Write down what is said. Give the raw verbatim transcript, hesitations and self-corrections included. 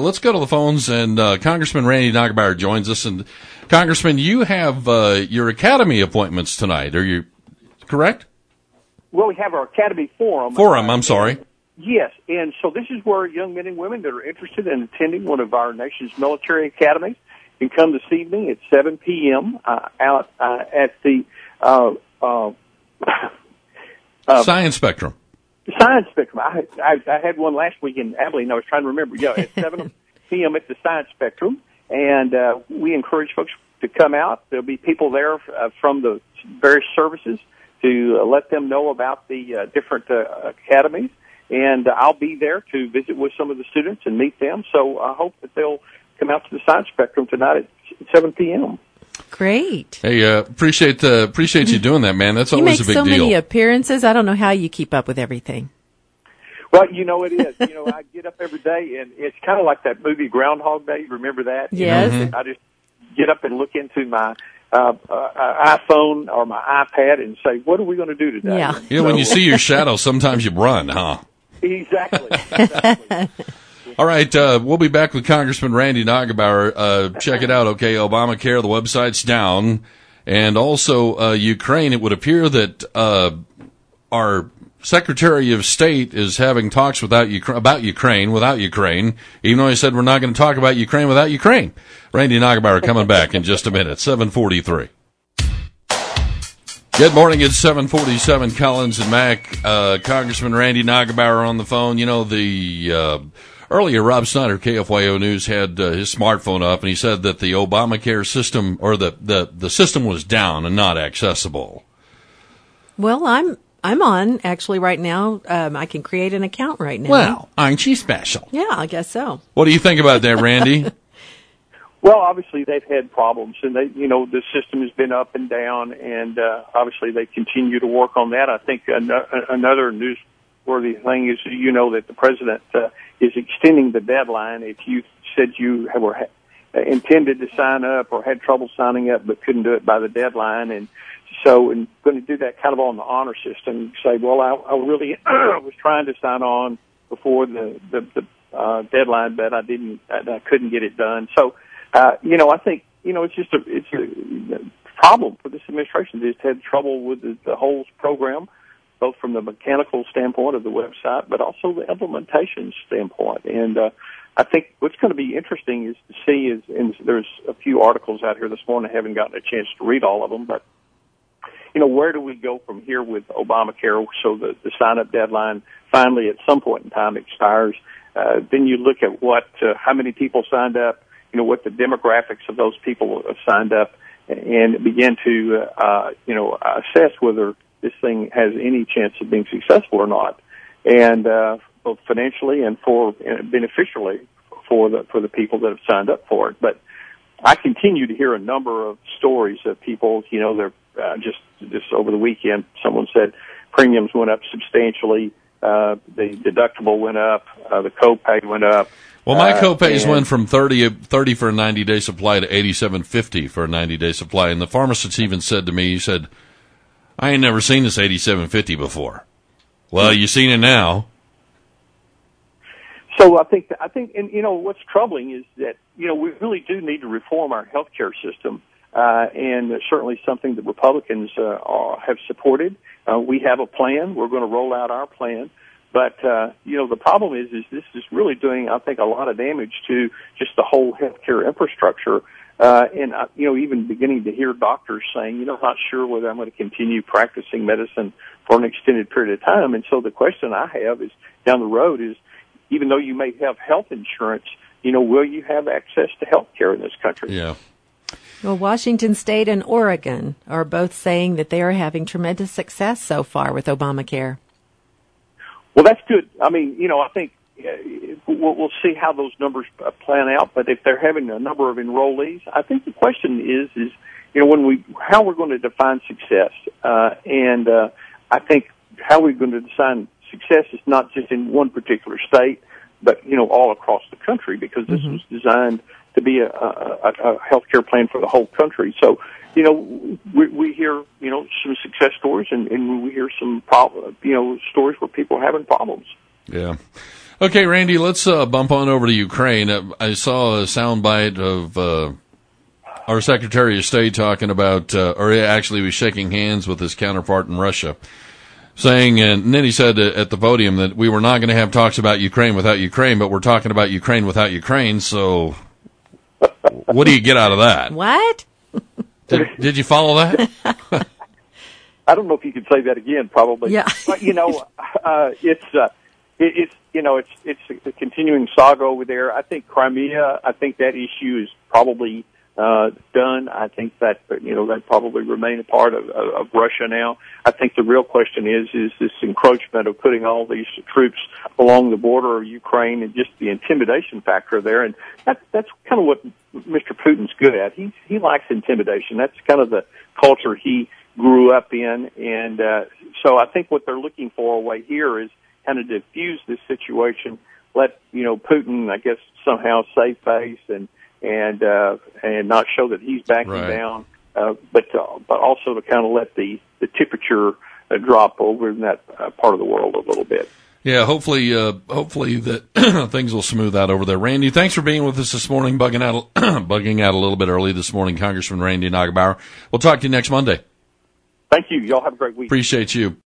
let's go to the phones, and uh, Congressman Randy Nagebauer joins us. And Congressman, you have uh, your Academy appointments tonight. Are you correct? Well, we have our Academy Forum. Forum, I'm sorry. Yes, and so this is where young men and women that are interested in attending one of our nation's military academies can come this evening at seven p.m. Uh, out uh, at the uh, uh, uh, Science Spectrum. Science Spectrum. I, I, I had one last week in Abilene. I was trying to remember. Yeah, at seven p.m. at the Science Spectrum, and uh, we encourage folks to come out. There'll be people there uh, from the various services to uh, let them know about the uh, different uh, academies. And uh, I'll be there to visit with some of the students and meet them. So I hope that they'll come out to the Science Spectrum tonight at seven p.m. Great. Hey, uh, appreciate uh, appreciate you doing that, man. That's you always a big deal. You make so deal. many appearances. I don't know how you keep up with everything. Well, you know it is. You know, I get up every day, and it's kind of like that movie Groundhog Day. Remember that? Yes. You know, I just get up and look into my uh, uh, iPhone or my iPad and say, what are we going to do today? Yeah. Yeah, so, when you see your shadow, sometimes you run, huh? Exactly. exactly. All right, uh, we'll be back with Congressman Randy Nagebauer. Uh, check it out, okay? Obamacare, the website's down. And also, uh, Ukraine, it would appear that uh, our Secretary of State is having talks without Ukra- about Ukraine without Ukraine, even though he said we're not going to talk about Ukraine without Ukraine. Randy Nagebauer coming back in just a minute, seven forty-three. Good morning, it's seven forty-seven, Collins and Mack. Uh, Congressman Randy Nagebauer on the phone. You know, the uh, earlier Rob Snyder, K F Y O News, had uh, his smartphone up, and he said that the Obamacare system, or the, the, the system was down and not accessible. Well, I'm I'm on, actually, right now. Um, I can create an account right now. Well, aren't you special? Yeah, I guess so. What do you think about that, Randy? Well, obviously they've had problems, and they, you know, the system has been up and down, and uh, obviously they continue to work on that. I think an- another newsworthy thing is, you know, that the president uh, is extending the deadline. If you said you were ha- intended to sign up or had trouble signing up but couldn't do it by the deadline, and so and going to do that kind of on the honor system, say, well, I, I really was trying to sign on before the the, the uh, deadline, but I didn't, I, I couldn't get it done. So. Uh, you know, I think, you know, it's just a, it's a problem for this administration. They've had trouble with the, the whole program, both from the mechanical standpoint of the website, but also the implementation standpoint. And, uh, I think what's going to be interesting is to see is, and there's a few articles out here this morning. I haven't gotten a chance to read all of them, but, you know, where do we go from here with Obamacare? So the, the sign-up deadline finally at some point in time expires. Uh, then you look at what, uh, how many people signed up, you know, what the demographics of those people have signed up, and begin to, uh, you know, assess whether this thing has any chance of being successful or not, and uh, both financially and for and beneficially for the for the people that have signed up for it. But I continue to hear a number of stories of people, you know, they're uh, just just over the weekend. Someone said premiums went up substantially, uh, the deductible went up, uh, the copay went up. Well, my copays uh, went from thirty, thirty for a ninety-day supply to eighty-seven fifty for a ninety-day supply. And the pharmacist even said to me, he said, I ain't never seen this eighty-seven fifty before. Well, you seen it now. So I think, I think, and you know, what's troubling is that, you know, we really do need to reform our healthcare system, uh, and certainly something that Republicans uh, are, have supported. Uh, we have a plan. We're going to roll out our plan. But, uh, you know, the problem is, is this is really doing, I think, a lot of damage to just the whole healthcare infrastructure. Uh, and, uh, you know, even beginning to hear doctors saying, you know, I'm not sure whether I'm going to continue practicing medicine for an extended period of time. And so the question I have is down the road is, even though you may have health insurance, you know, will you have access to health care in this country? Yeah. Well, Washington State and Oregon are both saying that they are having tremendous success so far with Obamacare. Well, that's good. I mean, you know, I think uh, we'll, we'll see how those numbers uh, plan out. But if they're having a number of enrollees, I think the question is, is you know, when we how we're going to define success, uh, and uh, I think how we're going to define success is not just in one particular state, but you know, all across the country, because this mm-hmm. was designed to be a, a, a healthcare plan for the whole country. So, you know, we, we hear, you know, some success stories, and, and we hear some, problem, you know, stories where people are having problems. Yeah. Okay, Randy, let's uh, bump on over to Ukraine. Uh, I saw a soundbite of uh, our Secretary of State talking about, uh, or actually he was shaking hands with his counterpart in Russia, saying, and then he said at the podium that we were not going to have talks about Ukraine without Ukraine, but we're talking about Ukraine without Ukraine, so what do you get out of that? What? Did, did you follow that? I don't know if you could say that again, probably. Yeah. But, you know, uh, it's, uh, it, it's, you know, it's, it's a continuing saga over there. I think Crimea, I think that issue is probably, uh, done. I think that, you know, that probably remain a part of, of, of Russia now. I think the real question is, is this encroachment of putting all these troops along the border of Ukraine and just the intimidation factor there. And that, that's kind of what Mister Putin's good at. He, he likes intimidation. That's kind of the culture he grew up in. And, uh, so I think what they're looking for away here is kind of diffuse this situation, let, you know, Putin, I guess, somehow save face and, and, uh, and not show that he's backing right. down, uh, but, uh, but also to kind of let the, the temperature uh, drop over in that uh, part of the world a little bit. Yeah, hopefully, uh, hopefully that things will smooth out over there. Randy, thanks for being with us this morning, bugging out, bugging out a little bit early this morning, Congressman Randy Neugebauer. We'll talk to you next Monday. Thank you. Y'all have a great week. Appreciate you.